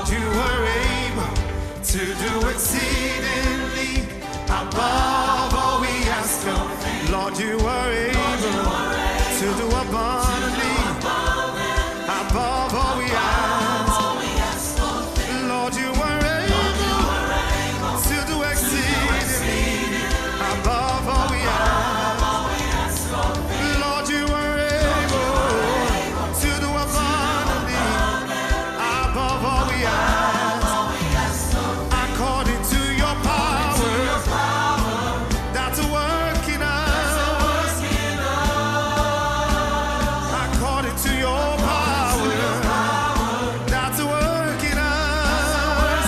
Lord, you were able to do exceedingly above all we ask of. Lord, you were able to do abundantly above all we ask. Lord, you were able to do exceedingly above all we ask. Lord, you were able to do abundantly above all we ask. According to your power that's working us. According to your power that's working us.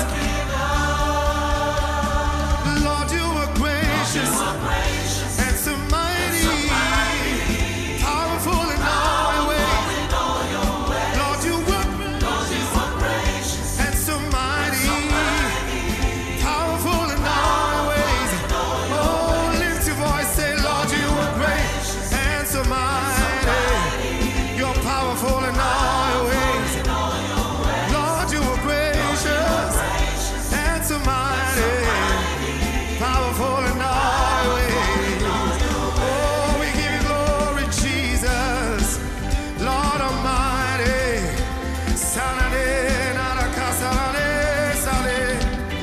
Lord, you are gracious and so mighty, powerful in all your ways. Lord, you are gracious and so mighty, powerful in all your ways. Oh, lift your voice, say, Lord, you are great and so mighty. You're powerful in all your ways. Lord, you are gracious and so mighty, powerful in all your ways. Oh, we give you glory, Jesus, Lord Almighty. Sanade, narakasane, sale.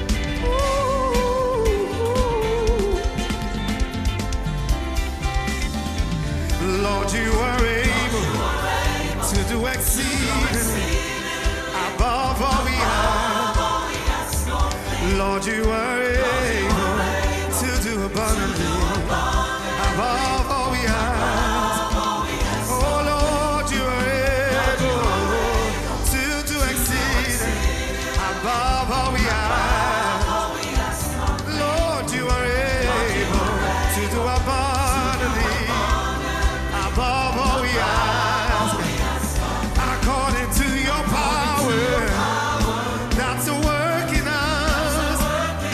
Lord, you are able to do exceedingly above all we ask. Lord, you are able to do abundantly above all we ask. Oh, Lord, you are able to do exceedingly above all we ask. Lord, you are able to do abundantly above all we ask. According to your power that's working us.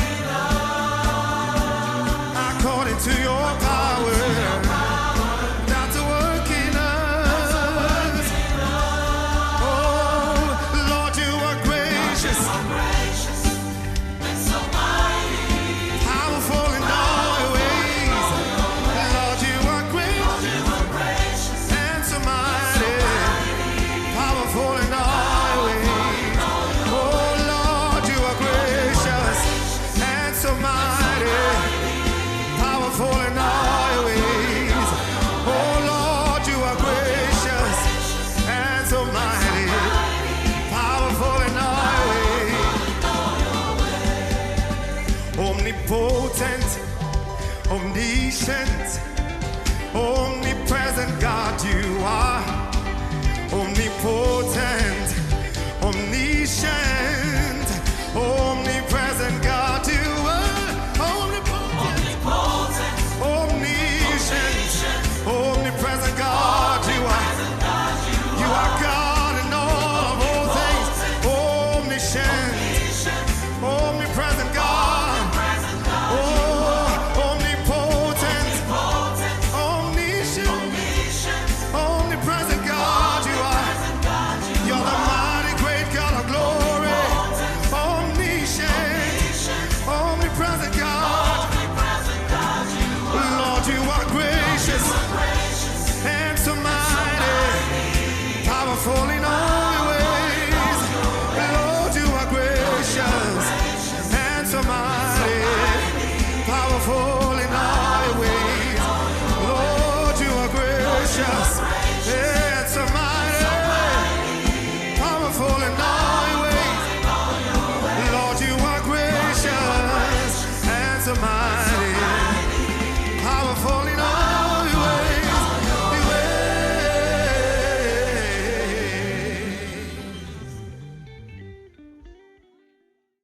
According to your power that's working us. Oh, Lord, you are gracious, powerful in all your ways. Lord, you are gracious and so mighty, powerful in all your ways. Oh, Lord, you are gracious and so mighty, powerful in all your ways. Oh, Lord, you are gracious and so mighty, powerful in all your ways. Omnipotent, omniscient, omnipresent God you are. Omnipotent,